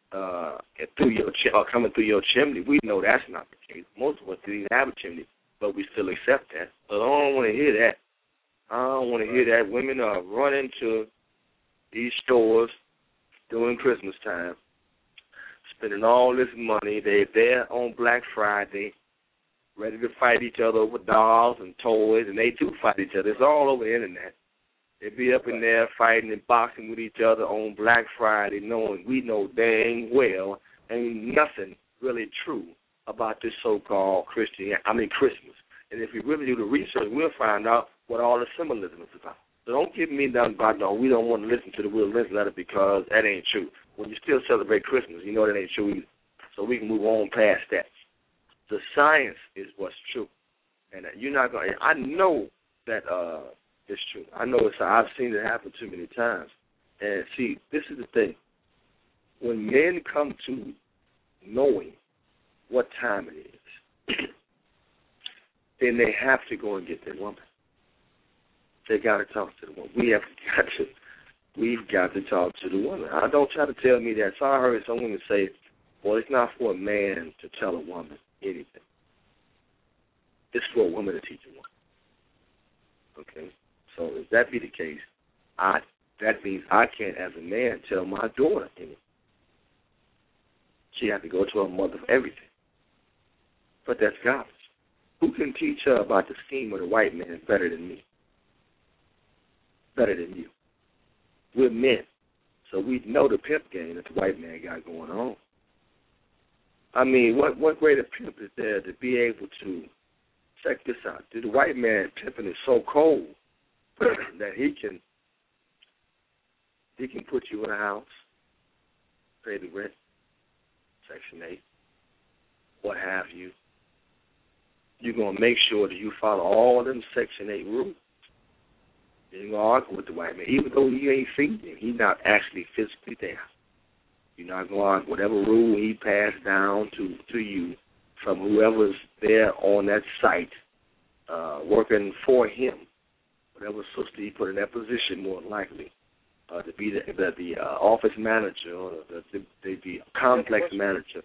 coming through your chimney. We know that's not the case. Most of us didn't even have a chimney, but we still accept that. But I don't want to hear that. I don't want to hear that. Women are running to these stores during Christmas time, spending all this money. They're there on Black Friday, ready to fight each other over dolls and toys, and they do fight each other. It's all over the internet. They be up in there fighting and boxing with each other on Black Friday, knowing we know dang well ain't nothing really true about this so-called Christmas. And if we really do the research, we'll find out what all the symbolism is about. So don't give me nothing about, no, we don't want to listen to the Will Lynch letter because that ain't true. when you still celebrate Christmas, you know that ain't true either. So we can move on past that. The science is what's true. And you're not going to, I know that it's true. I know I've seen it happen too many times. And see, this is the thing. When men come to knowing what time it is, then they have to go and get their woman. They got to talk to the woman. We've got to talk to the woman. I don't try to tell me that. So I heard some women say, well, it's not for a man to tell a woman anything. It's for a woman to teach a woman. Okay? So if that be the case, that means I can't, as a man, tell my daughter anything. She has to go to her mother for everything. But that's garbage. Who can teach her about the scheme of the white man better than me? Better than you. We're men. So we know the pimp game that the white man got going on. I mean, what greater pimp is there to be able to, check this out, the white man pimping is so cold that he can put you in a house, pay the rent, Section 8, what have you. You're going to make sure that you follow all them Section 8 rules. You're going to argue with the white man. Even though you ain't seen him, he's not actually physically there. You're not going to argue whatever rule he passed down to you from whoever's there on that site working for him, whatever sister he put in that position, more than likely, to be the office manager or the complex manager.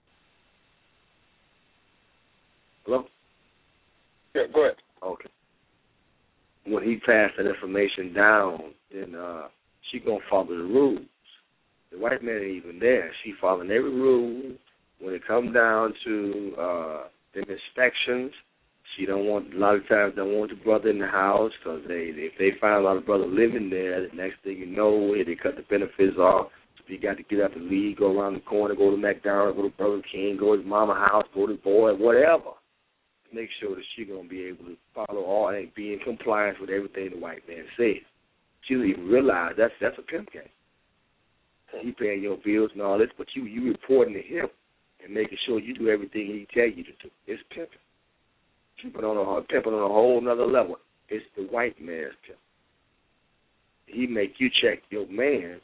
Hello? Yeah, go ahead. Okay. When he passed that information down, then she going to follow the rules. The white man ain't even there. She following every rule. When it comes down to them inspections, she a lot of times don't want the brother in the house because if they find a lot of brother living there, the next thing you know, they cut the benefits off. So you got to get up and leave, go around the corner, go to McDonald's, go to Burger King, go to mama's house, go to boy, whatever. Make sure that she's going to be able to follow all and be in compliance with everything the white man says. She doesn't even realize that's a pimp game. He paying your bills and all this, but you reporting to him and making sure you do everything he tell you to do. It's pimping. Pimping on a whole nother level. It's the white man's pimp. He make you check your man.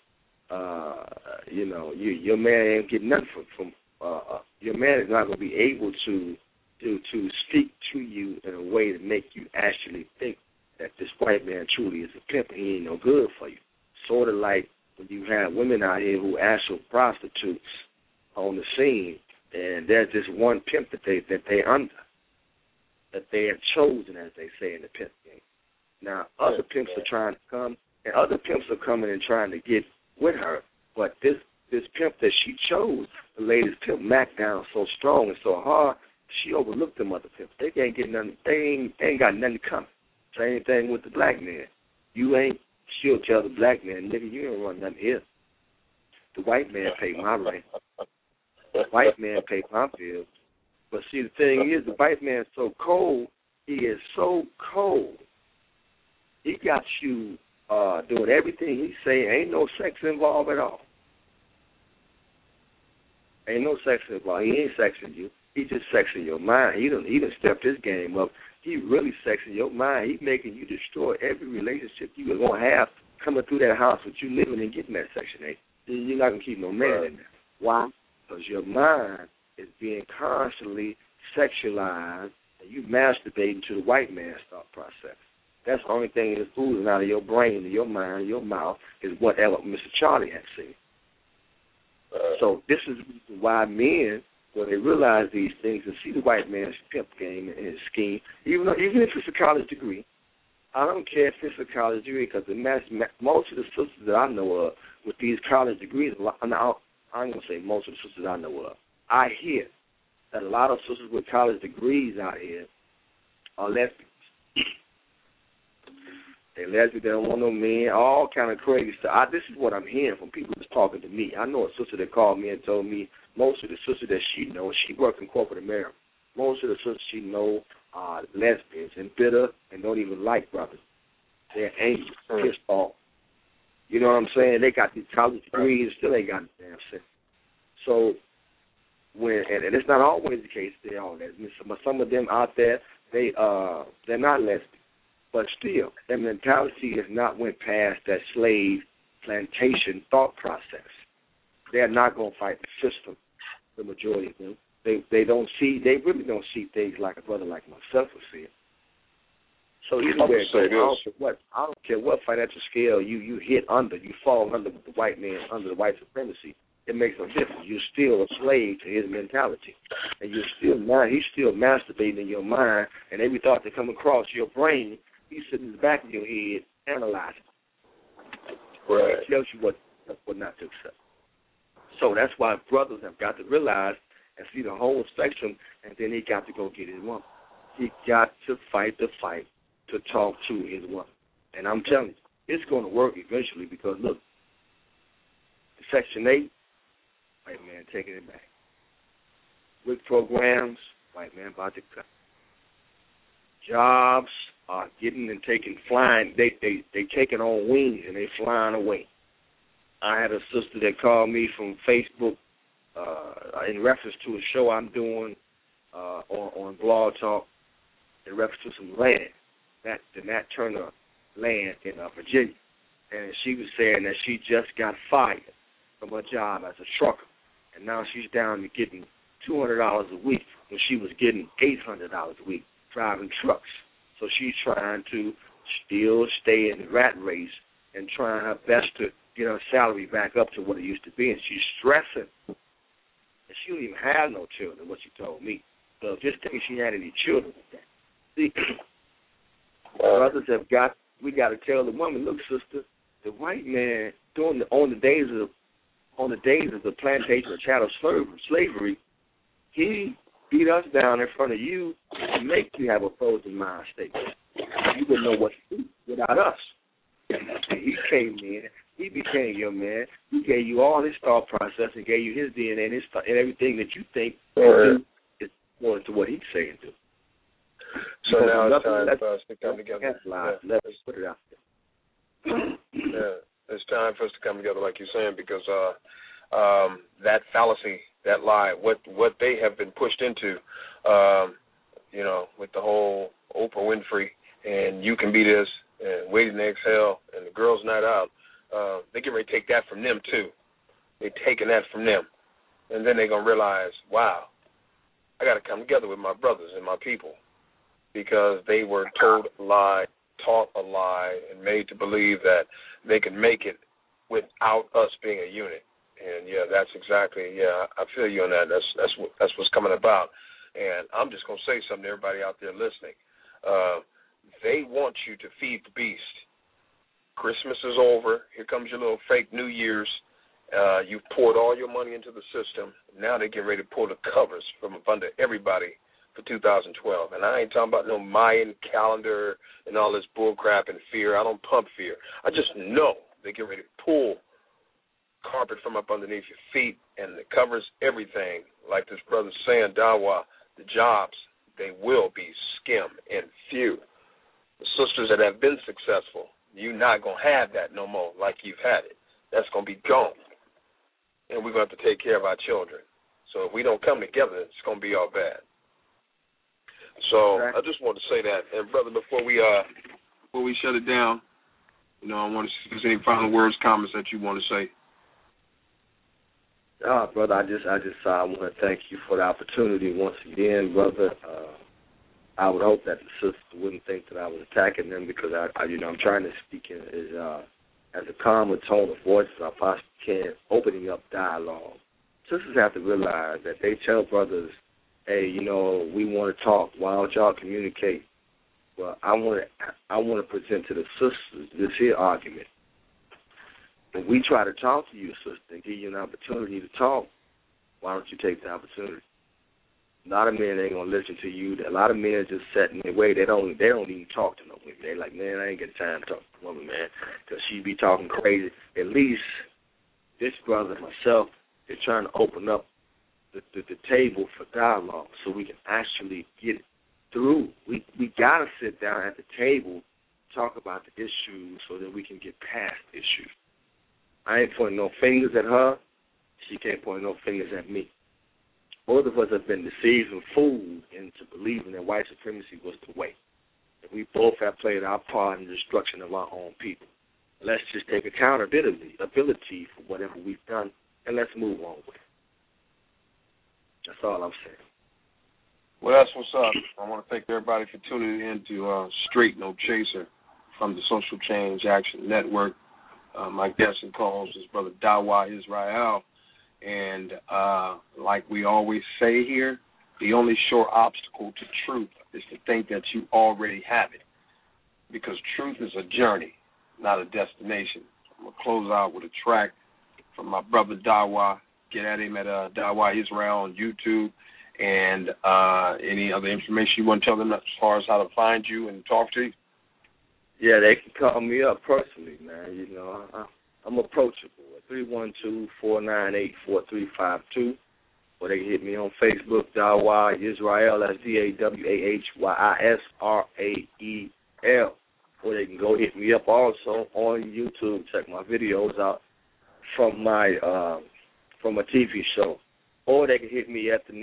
Your man ain't getting nothing from your man is not going to be able to speak to you in a way to make you actually think that this white man truly is a pimp and he ain't no good for you. Sort of like when you have women out here who actual prostitutes on the scene, and there's this one pimp that they under, that they have chosen, as they say in the pimp game. Now, other pimps are trying to come, and other pimps are coming and trying to get with her, but this pimp that she chose, the latest pimp, Mac down so strong and so hard, she overlooked them other pimps. They can't get nothing. They ain't got nothing coming. Same thing with the black man. She'll tell the black man, nigga, you ain't run nothing here. The white man paid my rent. The white man paid my bills. But see, the thing is, the white man's so cold. He is so cold. He got you doing everything he say. Ain't no sex involved at all. Ain't no sex involved. He ain't sexing you. He just sexing your mind. He done stepped his game up. He really sexing your mind. He making you destroy every relationship you are going to have coming through that house with you living and getting that Section 8. You're not going to keep no man in there. Why? Because your mind is being constantly sexualized and you masturbating to the white man's thought process. That's the only thing that's oozing out of your brain and your mind and your mouth is whatever Mr. Charlie has said. So this is why men, when they realize these things and see the white man's pimp game and his scheme, even if it's a college degree, I don't care if it's a college degree because most of the sisters that I know of with these college degrees, I'm going to say most of the sisters I know of, I hear that a lot of sisters with college degrees out here are lesbians. They're lesbians, they don't want no men, all kind of crazy stuff. This is what I'm hearing from people that's talking to me. I know a sister that called me and told me most of the sisters that she knows, she works in corporate America. Most of the sisters she knows are lesbians and bitter and don't even like brothers. They're angry, pissed off. You know what I'm saying? They got these college degrees, still ain't got saying? So when and it's not always the case. They all that. Some of them out there, they're not lesbian, but still, their mentality has not went past that slave plantation thought process. They're not going to fight the system. The majority of them, they really don't see things like a brother like myself would see it. So either way, I don't care what financial scale you hit under, you fall under the white man, under the white supremacy. It makes no difference. You're still a slave to his mentality, and he's still masturbating in your mind, and every thought that comes across your brain, he's sitting in the back of your head analyzing. Right. It tells you what not to accept. So that's why brothers have got to realize and see the whole spectrum, and then he got to go get his woman. He got to fight the fight to talk to his woman. And I'm telling you, it's going to work eventually because, look, Section 8, white man taking it back. WIC programs, white man about to cut. Jobs are getting and flying. They taking on wings and they flying away. I had a sister that called me from Facebook in reference to a show I'm doing on Blog Talk in reference to some land, the Nat Turner land in Virginia. And she was saying that she just got fired from her job as a trucker, and now she's down to getting $200 a week when she was getting $800 a week driving trucks. So she's trying to still stay in the rat race and trying her best to get her salary back up to what it used to be, and she's stressing. And she don't even have no children, what she told me. So just think she had any children with that. See, brothers we got to tell the woman, look, sister, the white man on the days of the plantation of chattel slavery, he beat us down in front of you and make you have a frozen mind state. You wouldn't know what to do without us. And he came in. He became your man. He gave you all his thought process and gave you his DNA and everything that you think is more to what he's saying to. So now it's time for us to come together. Let's put it out there. Yeah, it's time for us to come together, like you're saying, because that fallacy, that lie, what they have been pushed into, with the whole Oprah Winfrey and you can be this and Waiting to Exhale and the Girls' Night Out, they get ready to take that from them too. They're taking that from them, and then they're gonna realize, wow, I got to come together with my brothers and my people, because they were told a lie, taught a lie, and made to believe that they could make it without us being a unit. And that's exactly, I feel you on that. That's what's coming about. And I'm just gonna say something to everybody out there listening. They want you to feed the beast. Christmas is over. Here comes your little fake New Year's. You've poured all your money into the system. Now they get ready to pull the covers from up under everybody for 2012. And I ain't talking about no Mayan calendar and all this bull crap and fear. I don't pump fear. I just know they get ready to pull carpet from up underneath your feet, and it covers everything. Like this brother's saying, Dawa, the jobs, they will be skim and few. The sisters that have been successful, you're not going to have that no more like you've had it. That's going to be gone. And we're going to have to take care of our children. So if we don't come together, it's going to be all bad. So I just want to say that. And, brother, before we shut it down, I want to see if there's any final words, comments that you want to say. Brother, I want to thank you for the opportunity once again, brother. I would hope that the sister wouldn't think that I was attacking them, because I'm trying to speak as a calmer tone of voice as I possibly can, opening up dialogue. Sisters have to realize that they tell brothers, hey, we want to talk. Why don't y'all communicate? Well, I want to present to the sisters this here argument. When we try to talk to you, sister, and give you an opportunity to talk, why don't you take the opportunity? A lot of men ain't gonna listen to you. A lot of men just set in their way. They don't even talk to no women. They like, man, I ain't got time to talk to a woman, man, because she be talking crazy. At least this brother and myself, they're trying to open up the table for dialogue so we can actually get through. We gotta sit down at the table, talk about the issues so that we can get past issues. I ain't pointing no fingers at her. She can't point no fingers at me. Both of us have been deceived and fooled into believing that white supremacy was the way. And we both have played our part in the destruction of our own people. Let's just take accountability for whatever we've done, and let's move on with it. That's all I'm saying. Well, that's what's up. I want to thank everybody for tuning in to Straight No Chaser from the Social Change Action Network. My guest and co-host is Brother Dawa Israel. And like we always say here, the only sure obstacle to truth is to think that you already have it. Because truth is a journey, not a destination. I'm going to close out with a track from my brother Dawa. Get at him at Dawa Israel on YouTube. And any other information you want to tell them as far as how to find you and talk to you? Yeah, they can call me up personally, man. You know, I'm approachable at 312-498-4352. Or they can hit me on Facebook, Dawa Israel, that's DAWAHYISRAEL. Or they can go hit me up also on YouTube. Check my videos out from my from a TV show. Or they can hit me at the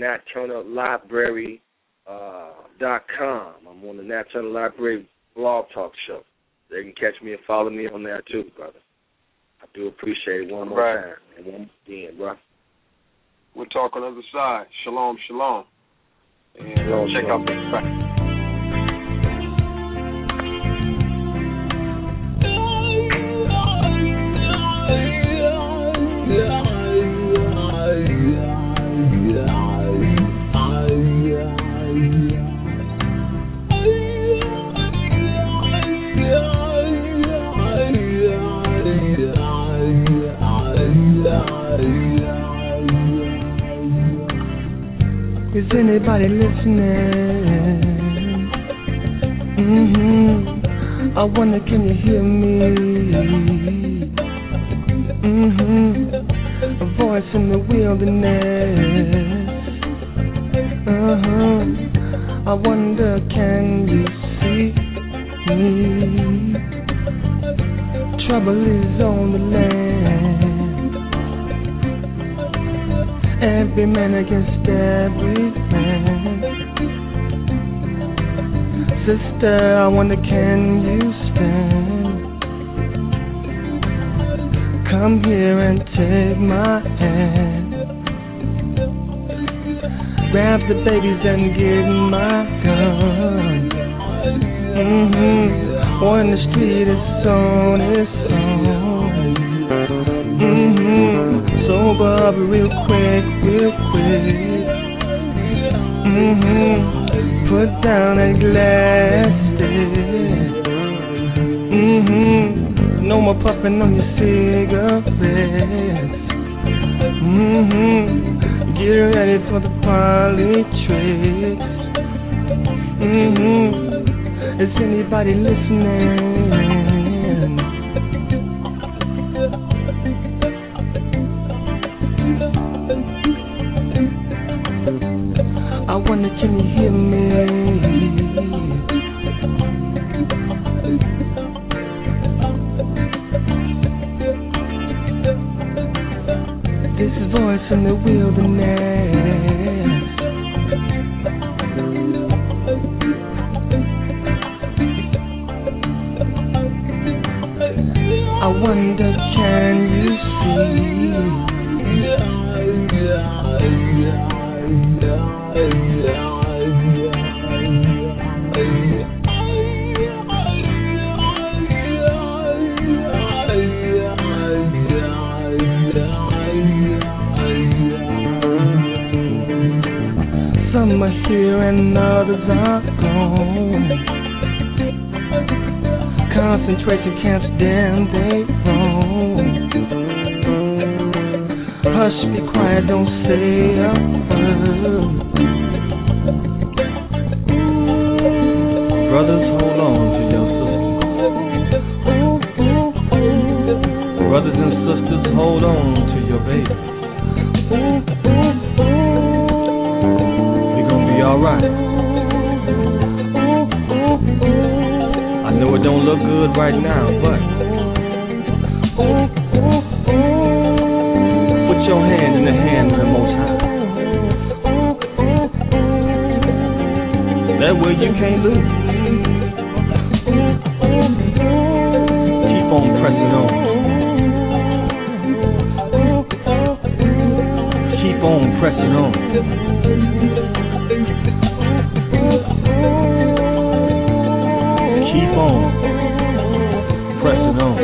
NatTurnerLibrary.com. I'm on the Nat Turner Library blog talk show. They can catch me and follow me on there too, brother. I do appreciate it one more time and one more again, bro. We'll talk on the other side. Shalom, shalom. And shalom, check shalom. out this track. Is anybody listening? I wonder, can you hear me? A voice in the wilderness. I wonder, can you see me? Trouble is on the land. Every man against every man. Sister, I wonder, can you stand? Come here and take my hand. Grab the babies and get my gun. War in the street is on its own. Sober up real quick. Put down that glass stick. No more puffing on your cigarettes. Get ready for the party tricks. Is anybody listening? I wonder, can you hear me? This voice in the wilderness. I wonder, can you see? Some are here and others are gone. Concentration camps, damn, they wrong. Hush, be quiet, don't say a word. Brothers, hold on to your sisters. Brothers and sisters, hold on to your babies. We're gonna be alright. I know it don't look good right now, but put your hand in where you can't lose. Keep on pressing on. Keep on pressing on. Keep on pressing on.